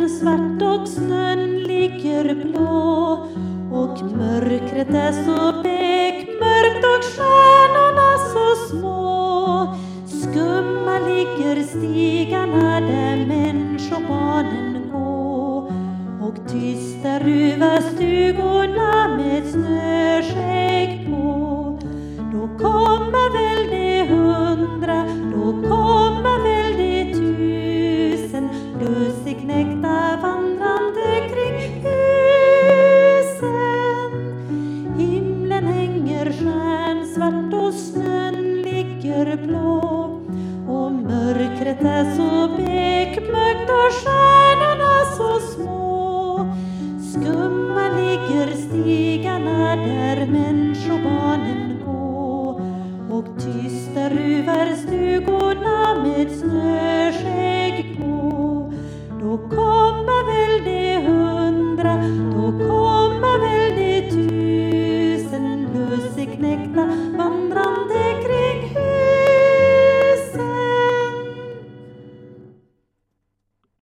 svart och snön ligger blå och mörkret är så bekmörkt och stjärnorna så små. Skumma ligger stigarna där människobarnen går och tysta ruvar stugorna med snöskägg på. Då kommer väl det 100, då kommer väl det 1000 russiknäckta vandrande kring husen. Himlen hänger stjärnsvart och snön ligger blå och mörkret är så bekmörkt och stjärnorna så små. Skumma ligger stigarna där människobarnen går och tysta ruvar stugorna med snö.